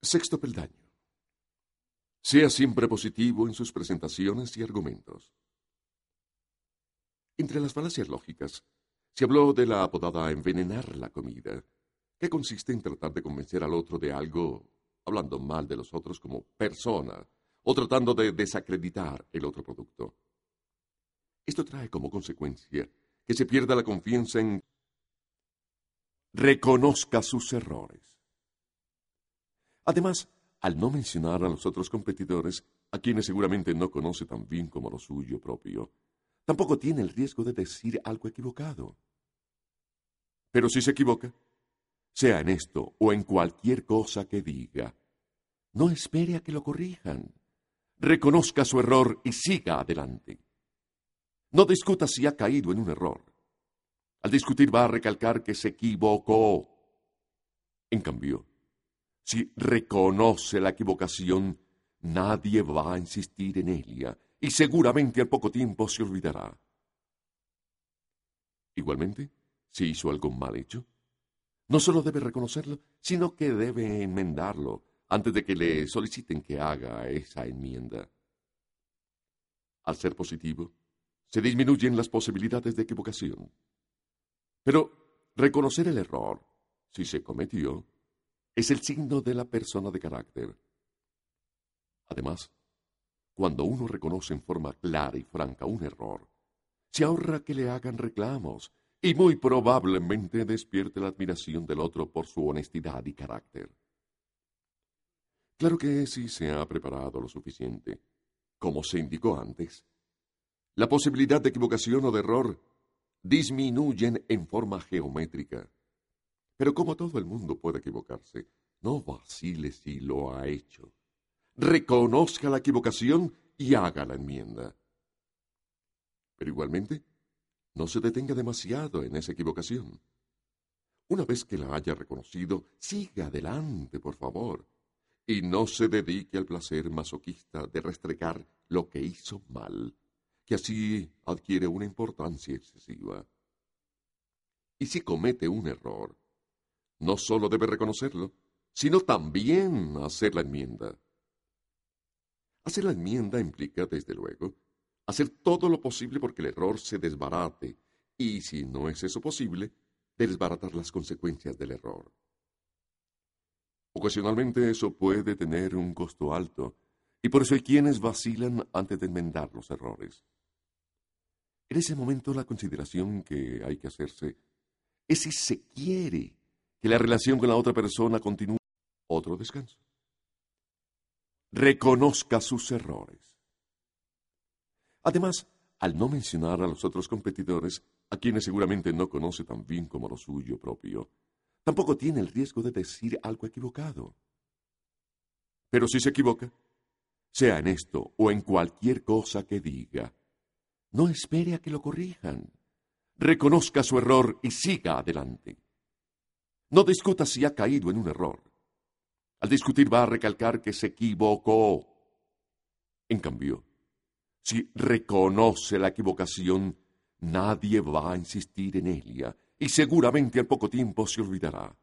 Sexto peldaño. Sea siempre positivo en sus presentaciones y argumentos. Entre las falacias lógicas, se habló de la apodada envenenar la comida, que consiste en tratar de convencer al otro de algo, hablando mal de los otros como persona, o tratando de desacreditar el otro producto. Esto trae como consecuencia que se pierda la confianza en reconozca sus errores. Además, al no mencionar a los otros competidores, a quienes seguramente no conoce tan bien como lo suyo propio, tampoco tiene el riesgo de decir algo equivocado. Pero si se equivoca, sea en esto o en cualquier cosa que diga, no espere a que lo corrijan. Reconozca su error y siga adelante. No discuta si ha caído en un error. Al discutir va a recalcar que se equivocó. En cambio, si reconoce la equivocación, nadie va a insistir en ella y seguramente al poco tiempo se olvidará. Igualmente, si hizo algo mal hecho, no solo debe reconocerlo, sino que debe enmendarlo antes de que le soliciten que haga esa enmienda. Al ser positivo, se disminuyen las posibilidades de equivocación. Pero reconocer el error, si se cometió, es el signo de la persona de carácter. Además, cuando uno reconoce en forma clara y franca un error, se ahorra que le hagan reclamos y muy probablemente despierte la admiración del otro por su honestidad y carácter. Claro que si se ha preparado lo suficiente, como se indicó antes, la posibilidad de equivocación o de error disminuyen en forma geométrica. Pero como todo el mundo puede equivocarse, no vacile si lo ha hecho. Reconozca la equivocación y haga la enmienda. Pero igualmente, no se detenga demasiado en esa equivocación. Una vez que la haya reconocido, siga adelante, por favor, y no se dedique al placer masoquista de restregar lo que hizo mal, que así adquiere una importancia excesiva. Y si comete un error, no solo debe reconocerlo, sino también hacer la enmienda. Hacer la enmienda implica, desde luego, hacer todo lo posible porque el error se desbarate y, si no es eso posible, desbaratar las consecuencias del error. Ocasionalmente eso puede tener un costo alto y por eso hay quienes vacilan antes de enmendar los errores. En ese momento la consideración que hay que hacerse es si se quiere que la relación con la otra persona continúe. Otro descanso. Reconozca sus errores. Además, al no mencionar a los otros competidores, a quienes seguramente no conoce tan bien como lo suyo propio, tampoco tiene el riesgo de decir algo equivocado. Pero si se equivoca, sea en esto o en cualquier cosa que diga, no espere a que lo corrijan. Reconozca su error y siga adelante. No discuta si ha caído en un error. Al discutir va a recalcar que se equivocó. En cambio, si reconoce la equivocación, nadie va a insistir en ella y seguramente al poco tiempo se olvidará.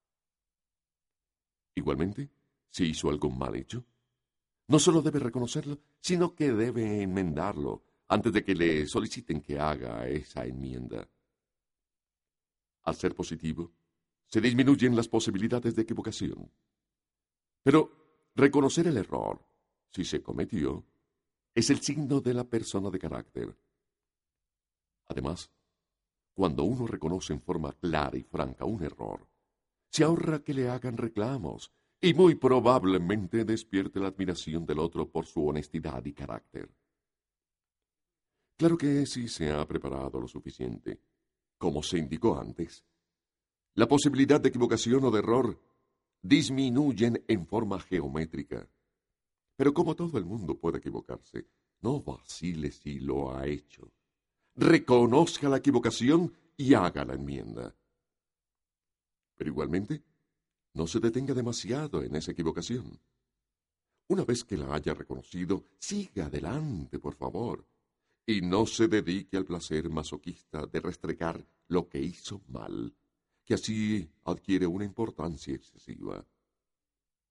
Igualmente, si hizo algo mal hecho, no solo debe reconocerlo, sino que debe enmendarlo antes de que le soliciten que haga esa enmienda. Al ser positivo, se disminuyen las posibilidades de equivocación. Pero reconocer el error, si se cometió, es el signo de la persona de carácter. Además, cuando uno reconoce en forma clara y franca un error, se ahorra que le hagan reclamos y muy probablemente despierte la admiración del otro por su honestidad y carácter. Claro que si se ha preparado lo suficiente, como se indicó antes, la posibilidad de equivocación o de error disminuyen en forma geométrica. Pero como todo el mundo puede equivocarse, no vacile si lo ha hecho. Reconozca la equivocación y haga la enmienda. Pero igualmente, no se detenga demasiado en esa equivocación. Una vez que la haya reconocido, siga adelante, por favor, y no se dedique al placer masoquista de restregar lo que hizo mal, que así adquiere una importancia excesiva.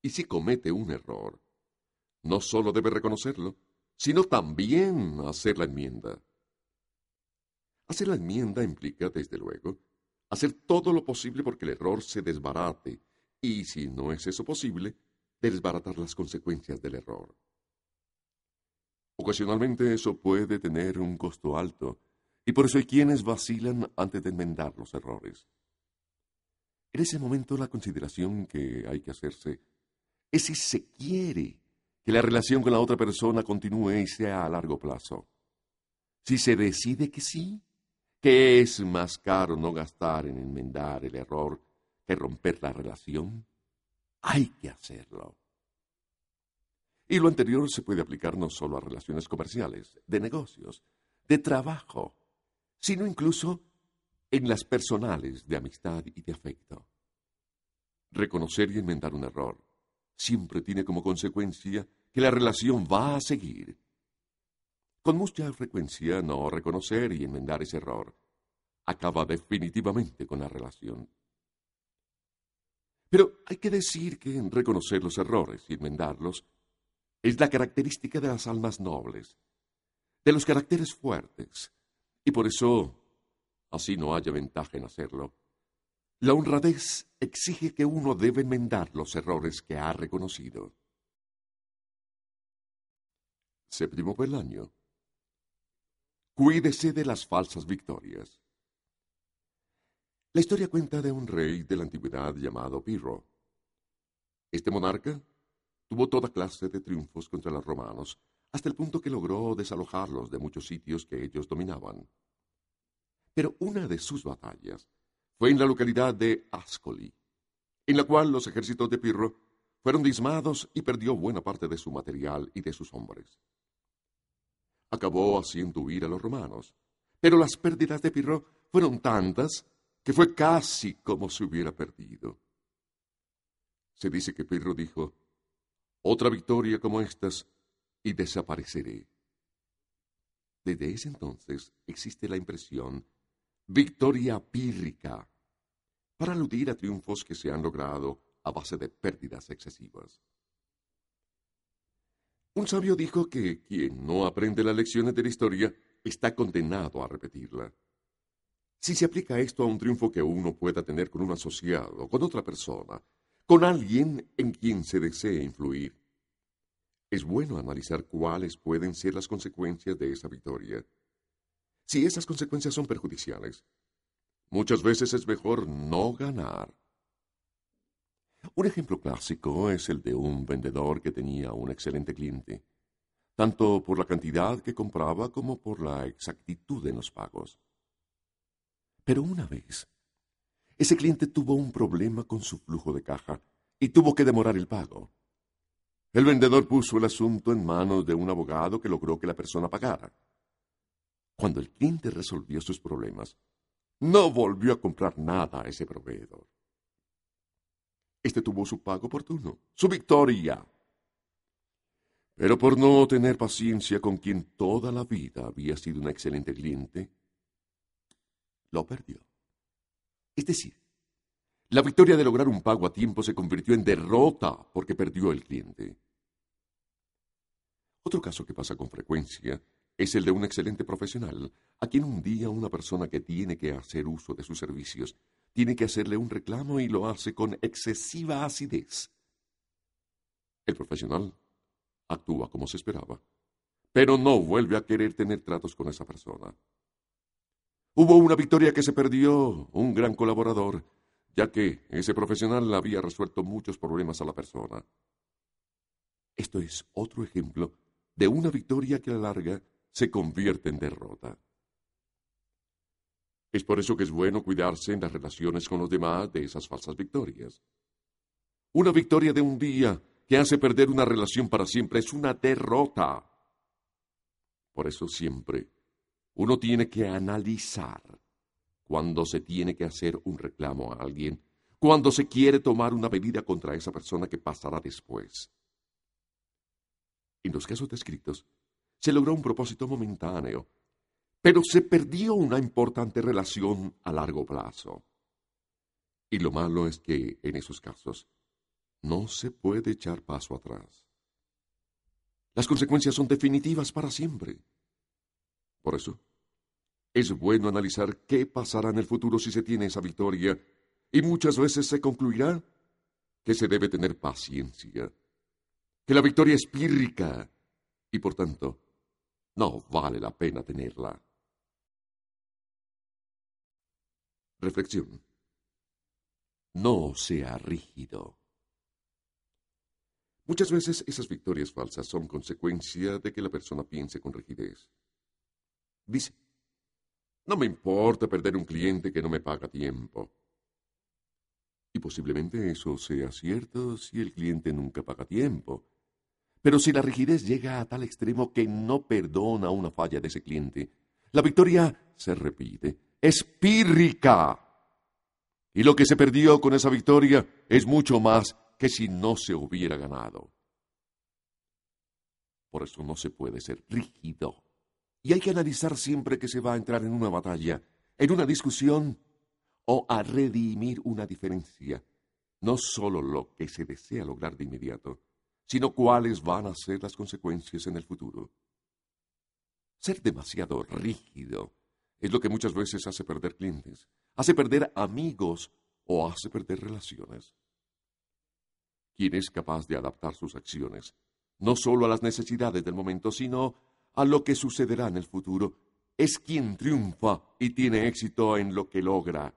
Y si comete un error, no solo debe reconocerlo, sino también hacer la enmienda. Hacer la enmienda implica, desde luego, hacer todo lo posible porque el error se desbarate y, si no es eso posible, desbaratar las consecuencias del error. Ocasionalmente eso puede tener un costo alto y por eso hay quienes vacilan antes de enmendar los errores. En ese momento la consideración que hay que hacerse es si se quiere que la relación con la otra persona continúe y sea a largo plazo. Si se decide que sí, que es más caro no gastar en enmendar el error que romper la relación, hay que hacerlo. Y lo anterior se puede aplicar no solo a relaciones comerciales, de negocios, de trabajo, sino incluso en las personales de amistad y de afecto. Reconocer y enmendar un error siempre tiene como consecuencia que la relación va a seguir. Con mucha frecuencia, no reconocer y enmendar ese error acaba definitivamente con la relación. Pero hay que decir que reconocer los errores y enmendarlos es la característica de las almas nobles, de los caracteres fuertes, y por eso, así no haya ventaja en hacerlo, la honradez exige que uno debe enmendar los errores que ha reconocido. Séptimo peldaño. Cuídese de las falsas victorias. La historia cuenta de un rey de la antigüedad llamado Pirro. Este monarca tuvo toda clase de triunfos contra los romanos, hasta el punto que logró desalojarlos de muchos sitios que ellos dominaban. Pero una de sus batallas fue en la localidad de Ascoli, en la cual los ejércitos de Pirro fueron diezmados y perdió buena parte de su material y de sus hombres. Acabó haciendo huir a los romanos, pero las pérdidas de Pirro fueron tantas que fue casi como si hubiera perdido. Se dice que Pirro dijo: otra victoria como estas y desapareceré. Desde ese entonces existe la impresión victoria pírrica, para aludir a triunfos que se han logrado a base de pérdidas excesivas. Un sabio dijo que quien no aprende las lecciones de la historia está condenado a repetirla. Si se aplica esto a un triunfo que uno pueda tener con un asociado, con otra persona, con alguien en quien se desee influir, es bueno analizar cuáles pueden ser las consecuencias de esa victoria. Si esas consecuencias son perjudiciales, muchas veces es mejor no ganar. Un ejemplo clásico es el de un vendedor que tenía un excelente cliente, tanto por la cantidad que compraba como por la exactitud en los pagos. Pero una vez, ese cliente tuvo un problema con su flujo de caja y tuvo que demorar el pago. El vendedor puso el asunto en manos de un abogado que logró que la persona pagara. Cuando el cliente resolvió sus problemas, no volvió a comprar nada a ese proveedor. Este tuvo su pago oportuno, su victoria. Pero por no tener paciencia con quien toda la vida había sido un excelente cliente, lo perdió. Es decir, la victoria de lograr un pago a tiempo se convirtió en derrota porque perdió el cliente. Otro caso que pasa con frecuencia es el de un excelente profesional, a quien un día una persona que tiene que hacer uso de sus servicios tiene que hacerle un reclamo y lo hace con excesiva acidez. El profesional actúa como se esperaba, pero no vuelve a querer tener tratos con esa persona. Hubo una victoria que se perdió un gran colaborador, ya que ese profesional había resuelto muchos problemas a la persona. Esto es otro ejemplo de una victoria que a la larga se convierte en derrota. Es por eso que es bueno cuidarse en las relaciones con los demás de esas falsas victorias. Una victoria de un día que hace perder una relación para siempre es una derrota. Por eso siempre uno tiene que analizar cuando se tiene que hacer un reclamo a alguien, cuando se quiere tomar una medida contra esa persona que pasará después. En los casos descritos, se logró un propósito momentáneo, pero se perdió una importante relación a largo plazo. Y lo malo es que, en esos casos, no se puede echar paso atrás. Las consecuencias son definitivas para siempre. Por eso, es bueno analizar qué pasará en el futuro si se tiene esa victoria, y muchas veces se concluirá que se debe tener paciencia, que la victoria es pírrica y, por tanto, no vale la pena tenerla. Reflexión. No sea rígido. Muchas veces esas victorias falsas son consecuencia de que la persona piense con rigidez. Dice, no me importa perder un cliente que no me paga a tiempo. Y posiblemente eso sea cierto si el cliente nunca paga a tiempo. Pero si la rigidez llega a tal extremo que no perdona una falla de ese cliente, la victoria se repite, es pírrica. Y lo que se perdió con esa victoria es mucho más que si no se hubiera ganado. Por eso no se puede ser rígido. Y hay que analizar siempre que se va a entrar en una batalla, en una discusión o a redimir una diferencia. No solo lo que se desea lograr de inmediato, sino cuáles van a ser las consecuencias en el futuro. Ser demasiado rígido es lo que muchas veces hace perder clientes, hace perder amigos o hace perder relaciones. Quien es capaz de adaptar sus acciones, no solo a las necesidades del momento, sino a lo que sucederá en el futuro, es quien triunfa y tiene éxito en lo que logra.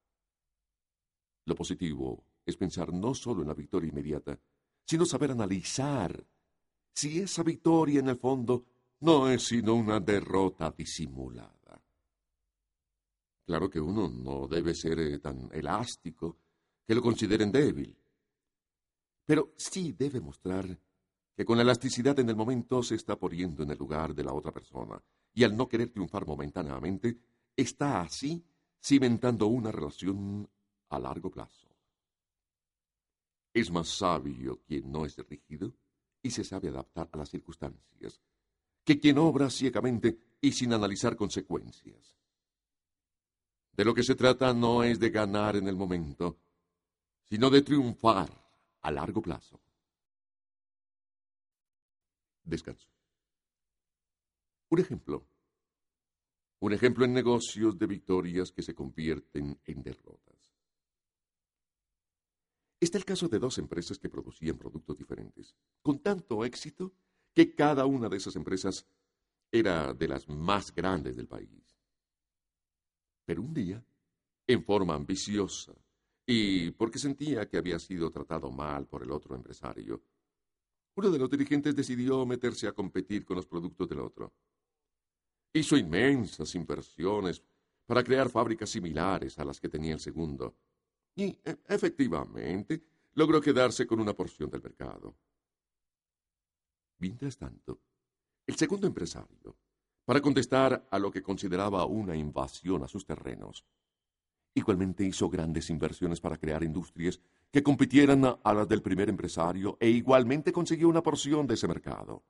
Lo positivo es pensar no solo en la victoria inmediata, sino saber analizar si esa victoria en el fondo no es sino una derrota disimulada. Claro que uno no debe ser tan elástico que lo consideren débil, pero sí debe mostrar que con la elasticidad en el momento se está poniendo en el lugar de la otra persona y al no querer triunfar momentáneamente, está así cimentando una relación a largo plazo. Es más sabio quien no es rígido y se sabe adaptar a las circunstancias, que quien obra ciegamente y sin analizar consecuencias. De lo que se trata no es de ganar en el momento, sino de triunfar a largo plazo. Descanso. Un ejemplo. Un ejemplo en negocios de victorias que se convierten en derrotas. Está el caso de dos empresas que producían productos diferentes, con tanto éxito que cada una de esas empresas era de las más grandes del país. Pero un día, en forma ambiciosa, y porque sentía que había sido tratado mal por el otro empresario, uno de los dirigentes decidió meterse a competir con los productos del otro. Hizo inmensas inversiones para crear fábricas similares a las que tenía el segundo, y, efectivamente, logró quedarse con una porción del mercado. Mientras tanto, el segundo empresario, para contestar a lo que consideraba una invasión a sus terrenos, igualmente hizo grandes inversiones para crear industrias que compitieran a las del primer empresario e igualmente consiguió una porción de ese mercado.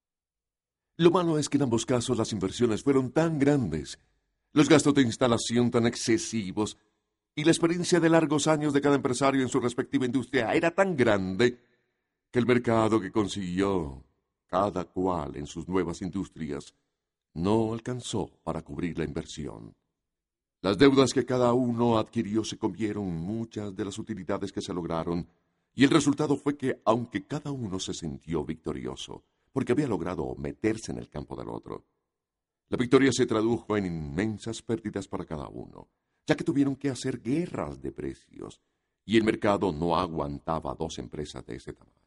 Lo malo es que en ambos casos las inversiones fueron tan grandes, los gastos de instalación tan excesivos y la experiencia de largos años de cada empresario en su respectiva industria era tan grande que el mercado que consiguió cada cual en sus nuevas industrias no alcanzó para cubrir la inversión. Las deudas que cada uno adquirió se comieron muchas de las utilidades que se lograron, y el resultado fue que, aunque cada uno se sintió victorioso, porque había logrado meterse en el campo del otro, la victoria se tradujo en inmensas pérdidas para cada uno, ya que tuvieron que hacer guerras de precios, y el mercado no aguantaba dos empresas de ese tamaño.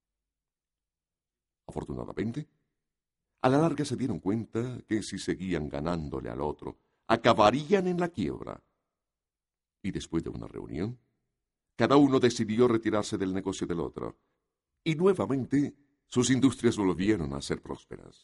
Afortunadamente, a la larga se dieron cuenta que si seguían ganándole al otro, acabarían en la quiebra. Y después de una reunión, cada uno decidió retirarse del negocio del otro, y nuevamente sus industrias volvieron a ser prósperas.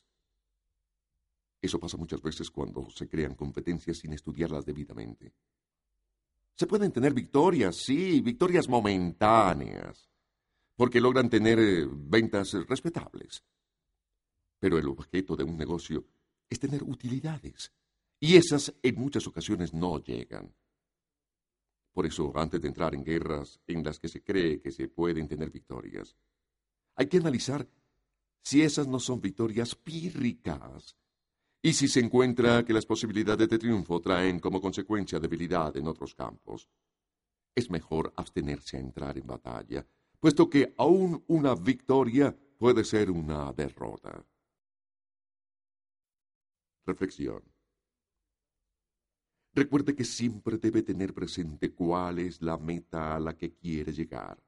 Eso pasa muchas veces cuando se crean competencias sin estudiarlas debidamente. Se pueden tener victorias, sí, victorias momentáneas, porque logran tener ventas respetables. Pero el objeto de un negocio es tener utilidades, y esas en muchas ocasiones no llegan. Por eso, antes de entrar en guerras en las que se cree que se pueden tener victorias, hay que analizar si esas no son victorias pírricas y si se encuentra que las posibilidades de triunfo traen como consecuencia debilidad en otros campos. Es mejor abstenerse a entrar en batalla, puesto que aún una victoria puede ser una derrota. Reflexión. Recuerde que siempre debe tener presente cuál es la meta a la que quiere llegar.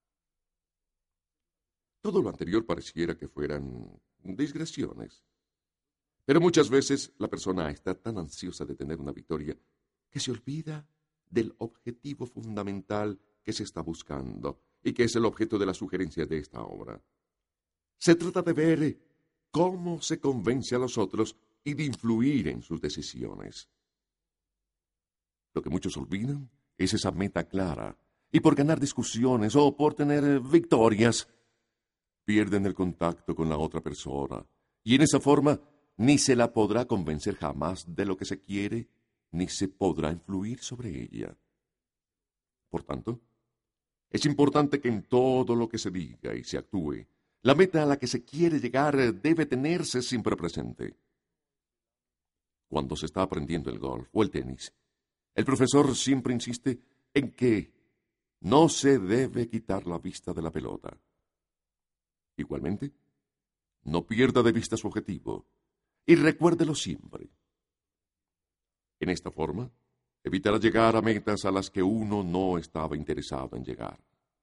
Todo lo anterior pareciera que fueran digresiones, pero muchas veces la persona está tan ansiosa de tener una victoria que se olvida del objetivo fundamental que se está buscando y que es el objeto de la sugerencia de esta obra. Se trata de ver cómo se convence a los otros y de influir en sus decisiones. Lo que muchos olvidan es esa meta clara, y por ganar discusiones o por tener victorias, pierden el contacto con la otra persona, y en esa forma ni se la podrá convencer jamás de lo que se quiere, ni se podrá influir sobre ella. Por tanto, es importante que en todo lo que se diga y se actúe, la meta a la que se quiere llegar debe tenerse siempre presente. Cuando se está aprendiendo el golf o el tenis, el profesor siempre insiste en que no se debe quitar la vista de la pelota. Igualmente, no pierda de vista su objetivo y recuérdelo siempre. En esta forma, evitará llegar a metas a las que uno no estaba interesado en llegar.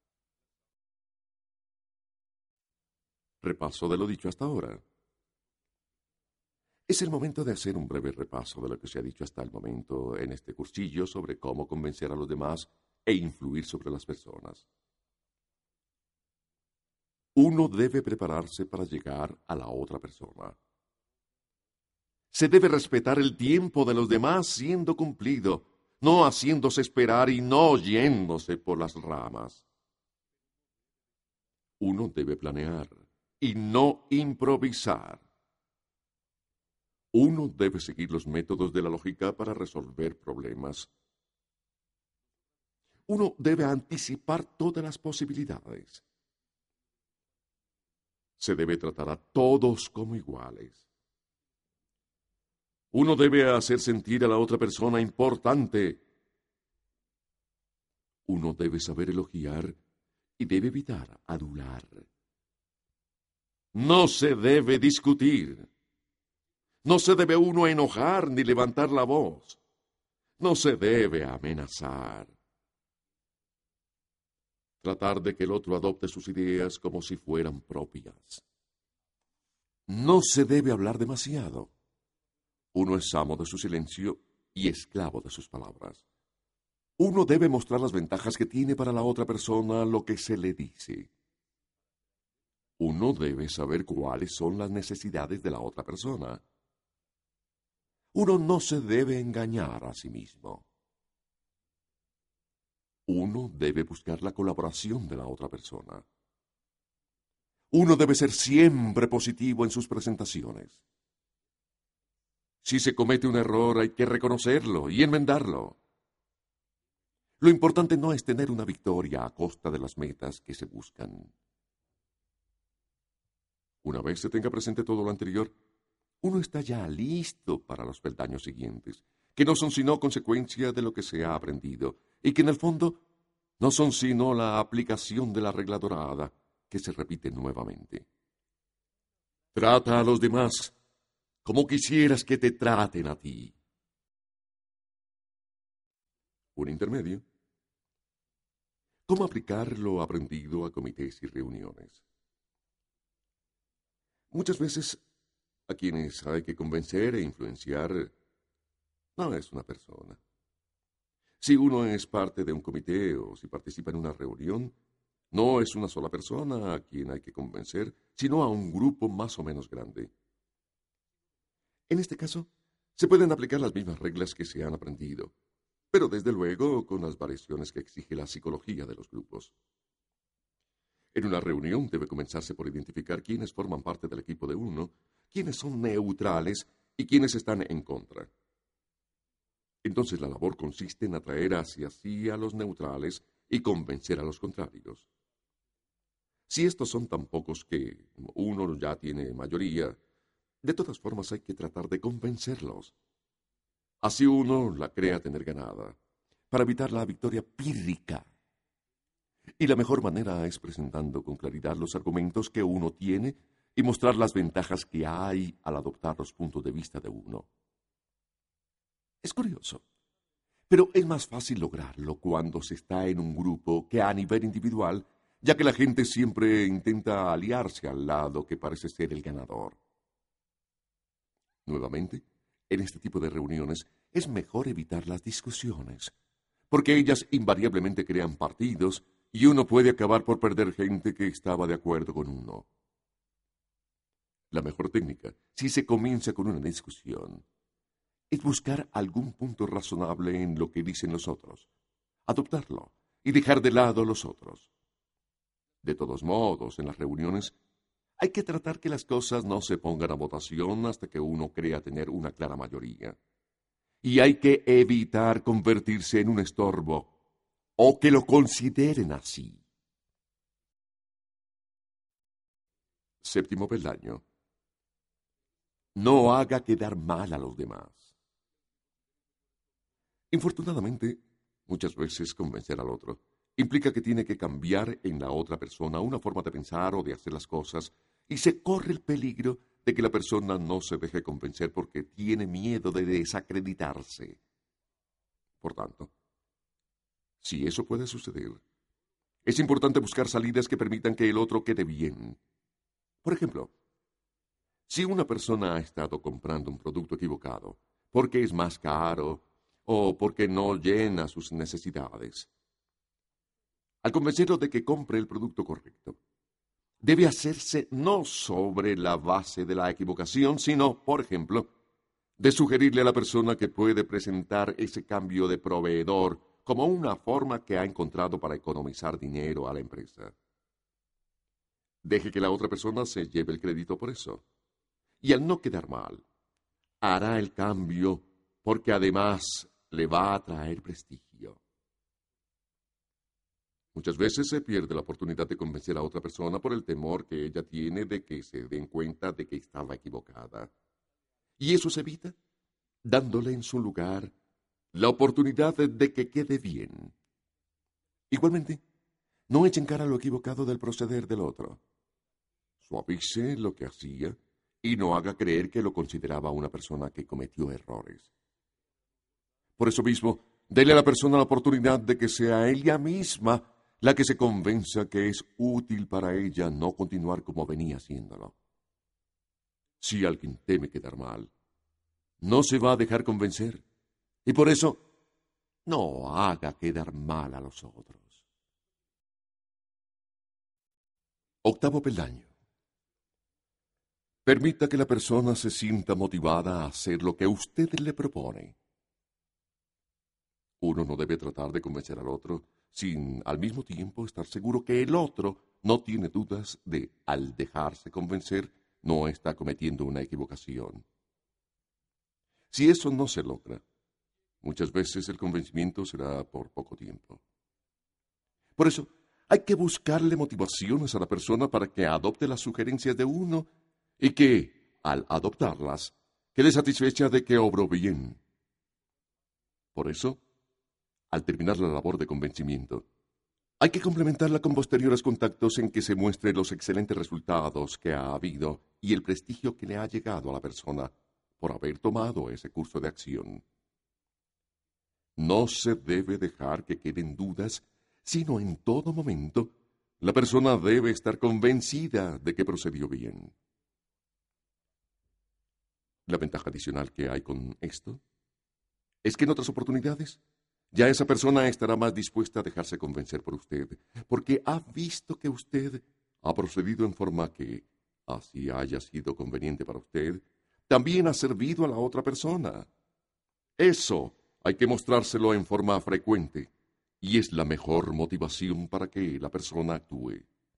Repaso de lo dicho hasta ahora. Es el momento de hacer un breve repaso de lo que se ha dicho hasta el momento en este cursillo sobre cómo convencer a los demás e influir sobre las personas. Uno debe prepararse para llegar a la otra persona. Se debe respetar el tiempo de los demás siendo cumplido, no haciéndose esperar y no yéndose por las ramas. Uno debe planear y no improvisar. Uno debe seguir los métodos de la lógica para resolver problemas. Uno debe anticipar todas las posibilidades. Se debe tratar a todos como iguales. Uno debe hacer sentir a la otra persona importante. Uno debe saber elogiar y debe evitar adular. No se debe discutir. No se debe uno enojar ni levantar la voz. No se debe amenazar. Tratar de que el otro adopte sus ideas como si fueran propias. No se debe hablar demasiado. Uno es amo de su silencio y esclavo de sus palabras. Uno debe mostrar las ventajas que tiene para la otra persona lo que se le dice. Uno debe saber cuáles son las necesidades de la otra persona. Uno no se debe engañar a sí mismo. Uno debe buscar la colaboración de la otra persona. Uno debe ser siempre positivo en sus presentaciones. Si se comete un error, hay que reconocerlo y enmendarlo. Lo importante no es tener una victoria a costa de las metas que se buscan. Una vez se tenga presente todo lo anterior, uno está ya listo para los peldaños siguientes, que no son sino consecuencia de lo que se ha aprendido, y que en el fondo no son sino la aplicación de la regla dorada, que se repite nuevamente. Trata a los demás como quisieras que te traten a ti. Un intermedio. ¿Cómo aplicar lo aprendido a comités y reuniones? Muchas veces a quienes hay que convencer e influenciar no es una persona. Si uno es parte de un comité o si participa en una reunión, no es una sola persona a quien hay que convencer, sino a un grupo más o menos grande. En este caso, se pueden aplicar las mismas reglas que se han aprendido, pero desde luego con las variaciones que exige la psicología de los grupos. En una reunión debe comenzarse por identificar quiénes forman parte del equipo de uno, quiénes son neutrales y quiénes están en contra. Entonces la labor consiste en atraer hacia sí a los neutrales y convencer a los contrarios. Si estos son tan pocos que uno ya tiene mayoría, de todas formas hay que tratar de convencerlos. Así uno la crea tener ganada, para evitar la victoria pírrica. Y la mejor manera es presentando con claridad los argumentos que uno tiene y mostrar las ventajas que hay al adoptar los puntos de vista de uno. Es curioso, pero es más fácil lograrlo cuando se está en un grupo que a nivel individual, ya que la gente siempre intenta aliarse al lado que parece ser el ganador. Nuevamente, en este tipo de reuniones es mejor evitar las discusiones, porque ellas invariablemente crean partidos y uno puede acabar por perder gente que estaba de acuerdo con uno. La mejor técnica, si se comienza con una discusión, es buscar algún punto razonable en lo que dicen los otros, adoptarlo y dejar de lado a los otros. De todos modos, en las reuniones hay que tratar que las cosas no se pongan a votación hasta que uno crea tener una clara mayoría. Y hay que evitar convertirse en un estorbo o que lo consideren así. Séptimo peldaño. No haga quedar mal a los demás. Infortunadamente, muchas veces convencer al otro implica que tiene que cambiar en la otra persona una forma de pensar o de hacer las cosas, y se corre el peligro de que la persona no se deje convencer porque tiene miedo de desacreditarse. Por tanto, si eso puede suceder, es importante buscar salidas que permitan que el otro quede bien. Por ejemplo, si una persona ha estado comprando un producto equivocado porque es más caro o porque no llena sus necesidades, al convencerlo de que compre el producto correcto, debe hacerse no sobre la base de la equivocación, sino, por ejemplo, de sugerirle a la persona que puede presentar ese cambio de proveedor como una forma que ha encontrado para economizar dinero a la empresa. Deje que la otra persona se lleve el crédito por eso. Y al no quedar mal, hará el cambio porque además le va a traer prestigio. Muchas veces se pierde la oportunidad de convencer a otra persona por el temor que ella tiene de que se den cuenta de que estaba equivocada. Y eso se evita dándole en su lugar la oportunidad de que quede bien. Igualmente, no eche en cara lo equivocado del proceder del otro. Suavice lo que hacía y no haga creer que lo consideraba una persona que cometió errores. Por eso mismo, dele a la persona la oportunidad de que sea ella misma la que se convenza que es útil para ella no continuar como venía haciéndolo. Si alguien teme quedar mal, no se va a dejar convencer, y por eso no haga quedar mal a los otros. Octavo peldaño. Permita que la persona se sienta motivada a hacer lo que usted le propone. Uno no debe tratar de convencer al otro sin al mismo tiempo estar seguro que el otro no tiene dudas de, al dejarse convencer, no está cometiendo una equivocación. Si eso no se logra, muchas veces el convencimiento será por poco tiempo. Por eso, hay que buscarle motivaciones a la persona para que adopte las sugerencias de uno y que, al adoptarlas, quede satisfecha de que obró bien. Por eso, al terminar la labor de convencimiento, hay que complementarla con posteriores contactos en que se muestre los excelentes resultados que ha habido y el prestigio que le ha llegado a la persona por haber tomado ese curso de acción. No se debe dejar que queden dudas, sino en todo momento la persona debe estar convencida de que procedió bien. La ventaja adicional que hay con esto es que en otras oportunidades ya esa persona estará más dispuesta a dejarse convencer por usted, porque ha visto que usted ha procedido en forma que, así haya sido conveniente para usted, también ha servido a la otra persona. Eso hay que mostrárselo en forma frecuente, y es la mejor motivación para que la persona actúe.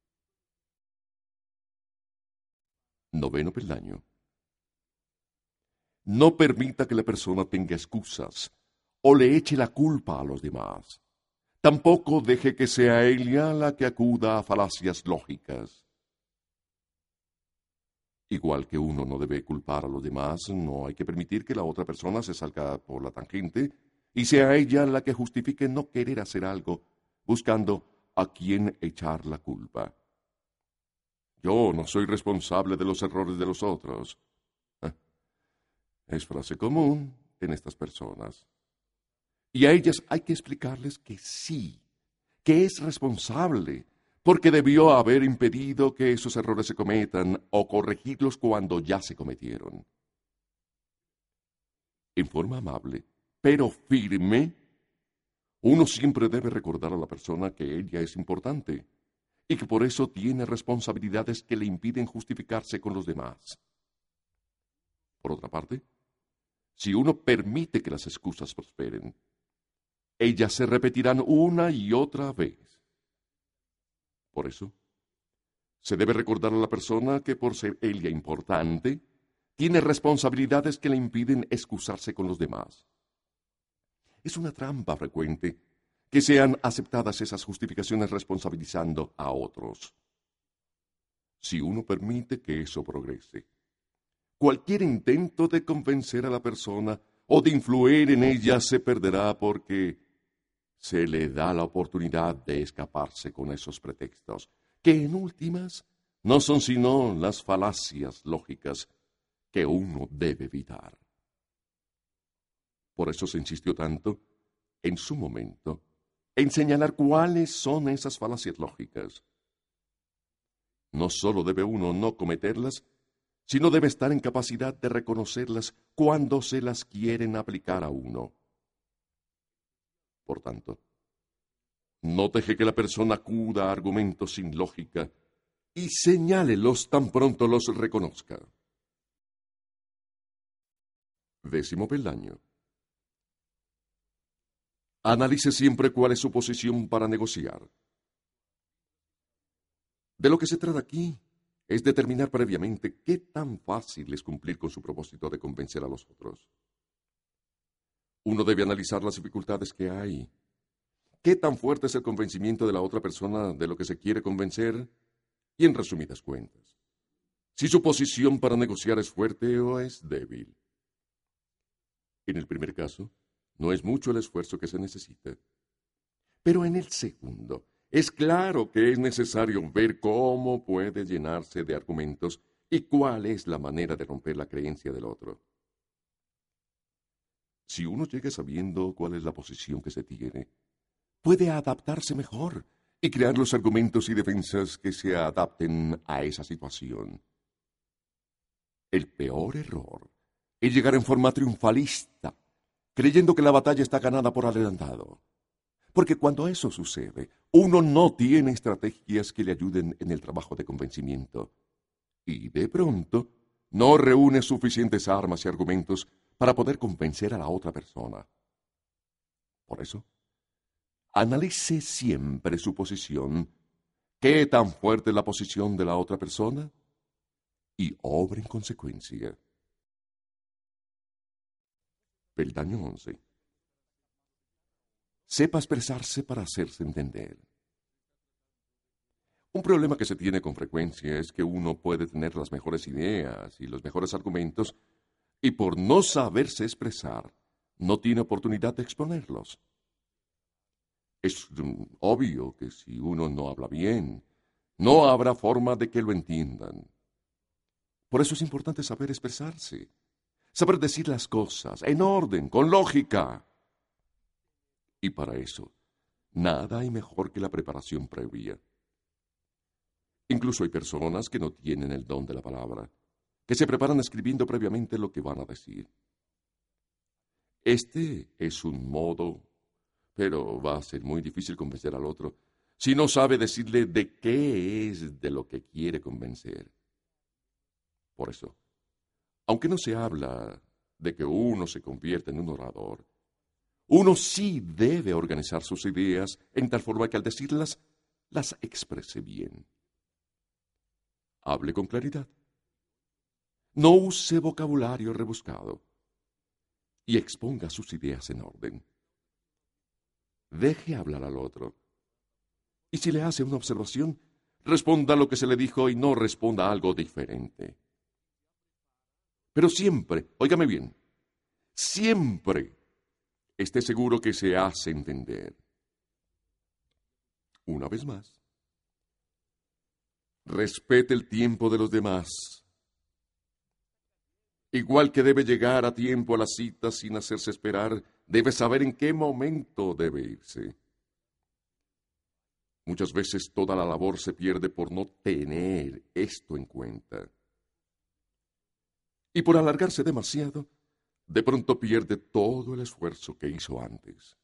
Noveno peldaño. No permita que la persona tenga excusas o le eche la culpa a los demás. Tampoco deje que sea ella la que acuda a falacias lógicas. Igual que uno no debe culpar a los demás, no hay que permitir que la otra persona se salga por la tangente y sea ella la que justifique no querer hacer algo, buscando a quién echar la culpa. Yo no soy responsable de los errores de los otros. Es frase común en estas personas. Y a ellas hay que explicarles que sí, que es responsable, porque debió haber impedido que esos errores se cometan o corregirlos cuando ya se cometieron. En forma amable, pero firme, uno siempre debe recordar a la persona que ella es importante y que por eso tiene responsabilidades que le impiden justificarse con los demás. Por otra parte, si uno permite que las excusas prosperen, ellas se repetirán una y otra vez. Por eso, se debe recordar a la persona que por ser ella importante, tiene responsabilidades que le impiden excusarse con los demás. Es una trampa frecuente que sean aceptadas esas justificaciones responsabilizando a otros. Si uno permite que eso progrese, cualquier intento de convencer a la persona o de influir en ella se perderá porque se le da la oportunidad de escaparse con esos pretextos, que en últimas no son sino las falacias lógicas que uno debe evitar. Por eso se insistió tanto, en su momento, en señalar cuáles son esas falacias lógicas. No solo debe uno no cometerlas, sino debe estar en capacidad de reconocerlas cuando se las quieren aplicar a uno. Por tanto, no deje que la persona acuda a argumentos sin lógica y señálelos tan pronto los reconozca. 10º peldaño. Analice siempre cuál es su posición para negociar. De lo que se trata aquí es determinar previamente qué tan fácil es cumplir con su propósito de convencer a los otros. Uno debe analizar las dificultades que hay. ¿Qué tan fuerte es el convencimiento de la otra persona de lo que se quiere convencer? Y en resumidas cuentas, si su posición para negociar es fuerte o es débil. En el primer caso, no es mucho el esfuerzo que se necesita. Pero en el segundo, es claro que es necesario ver cómo puede llenarse de argumentos y cuál es la manera de romper la creencia del otro. Si uno llega sabiendo cuál es la posición que se tiene, puede adaptarse mejor y crear los argumentos y defensas que se adapten a esa situación. El peor error es llegar en forma triunfalista, creyendo que la batalla está ganada por adelantado. Porque cuando eso sucede, uno no tiene estrategias que le ayuden en el trabajo de convencimiento. Y de pronto, no reúne suficientes armas y argumentos para poder convencer a la otra persona. Por eso, analice siempre su posición, qué tan fuerte es la posición de la otra persona, y obre en consecuencia. Peldaño 11. Sepa expresarse para hacerse entender. Un problema que se tiene con frecuencia es que uno puede tener las mejores ideas y los mejores argumentos y por no saberse expresar, no tiene oportunidad de exponerlos. Es obvio que si uno no habla bien, no habrá forma de que lo entiendan. Por eso es importante saber expresarse, saber decir las cosas en orden, con lógica. Y para eso, nada hay mejor que la preparación previa. Incluso hay personas que no tienen el don de la palabra, que se preparan escribiendo previamente lo que van a decir. Este es un modo, pero va a ser muy difícil convencer al otro si no sabe decirle de qué es de lo que quiere convencer. Por eso, aunque no se habla de que uno se convierta en un orador, uno sí debe organizar sus ideas en tal forma que al decirlas, las exprese bien. Hable con claridad. No use vocabulario rebuscado. Y exponga sus ideas en orden, Deje hablar al otro. Y si le hace una observación, responda lo que se le dijo y no responda algo diferente. Pero siempre, óigame bien, siempre esté seguro que se hace entender. Una vez más, respete el tiempo de los demás. Igual que debe llegar a tiempo a la cita sin hacerse esperar, debe saber en qué momento debe irse. Muchas veces toda la labor se pierde por no tener esto en cuenta. Y por alargarse demasiado, de pronto pierde todo el esfuerzo que hizo antes.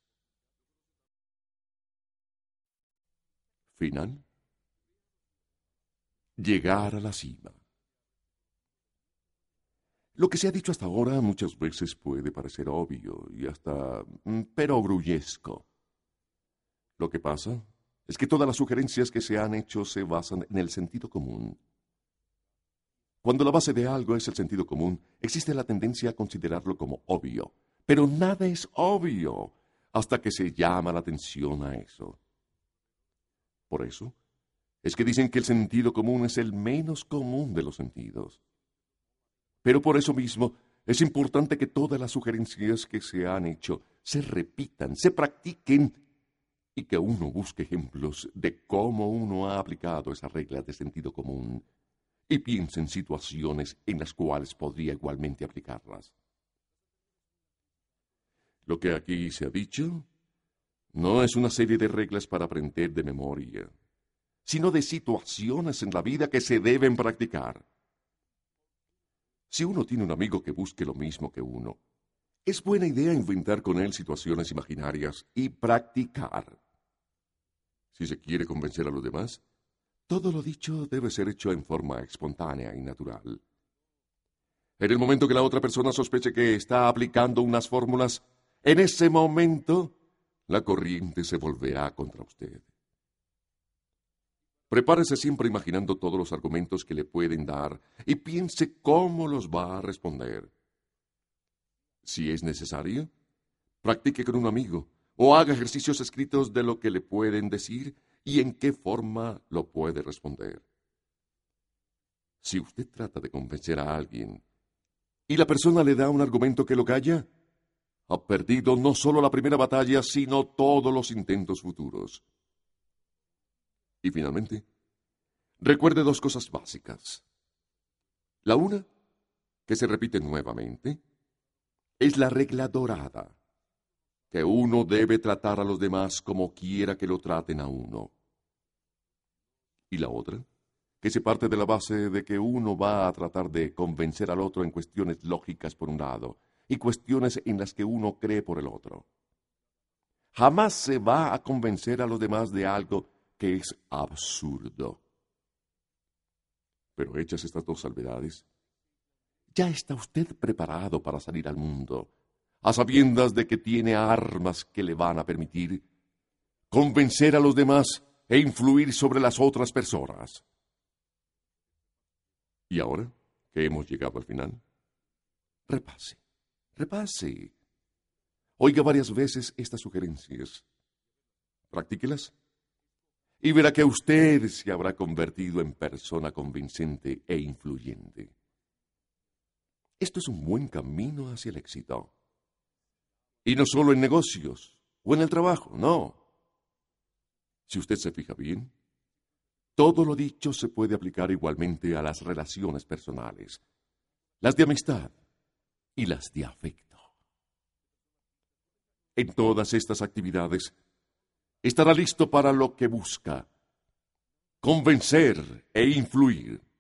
Final. Llegar a la cima. Lo que se ha dicho hasta ahora muchas veces puede parecer obvio y hasta perogrullesco. Lo que pasa es que todas las sugerencias que se han hecho se basan en el sentido común. Cuando la base de algo es el sentido común, existe la tendencia a considerarlo como obvio. Pero nada es obvio hasta que se llama la atención a eso. Por eso, es que dicen que el sentido común es el menos común de los sentidos. Pero por eso mismo, es importante que todas las sugerencias que se han hecho se repitan, se practiquen, y que uno busque ejemplos de cómo uno ha aplicado esas reglas de sentido común y piense en situaciones en las cuales podría igualmente aplicarlas. Lo que aquí se ha dicho no es una serie de reglas para aprender de memoria, sino de situaciones en la vida que se deben practicar. Si uno tiene un amigo que busque lo mismo que uno, es buena idea inventar con él situaciones imaginarias y practicar. Si se quiere convencer a los demás, todo lo dicho debe ser hecho en forma espontánea y natural. En el momento que la otra persona sospeche que está aplicando unas fórmulas, en ese momento la corriente se volverá contra usted. Prepárese siempre imaginando todos los argumentos que le pueden dar y piense cómo los va a responder. Si es necesario, practique con un amigo o haga ejercicios escritos de lo que le pueden decir y en qué forma lo puede responder. Si usted trata de convencer a alguien y la persona le da un argumento que lo calla, ha perdido no solo la primera batalla, sino todos los intentos futuros. Y finalmente, recuerde dos cosas básicas. La una, que se repite nuevamente, es la regla dorada, que uno debe tratar a los demás como quiera que lo traten a uno. Y la otra, que se parte de la base de que uno va a tratar de convencer al otro en cuestiones lógicas por un lado y cuestiones en las que uno cree por el otro. Jamás se va a convencer a los demás de algo que es absurdo. Pero hechas estas dos salvedades, ya está usted preparado para salir al mundo, a sabiendas de que tiene armas que le van a permitir convencer a los demás e influir sobre las otras personas. Y ahora que hemos llegado al final, repase. Oiga varias veces estas sugerencias. Practíquelas y verá que usted se habrá convertido en persona convincente e influyente. Esto es un buen camino hacia el éxito. Y no solo en negocios o en el trabajo, no. Si usted se fija bien, todo lo dicho se puede aplicar igualmente a las relaciones personales, las de amistad y las de afecto. En todas estas actividades, estará listo para lo que busca: convencer e influir.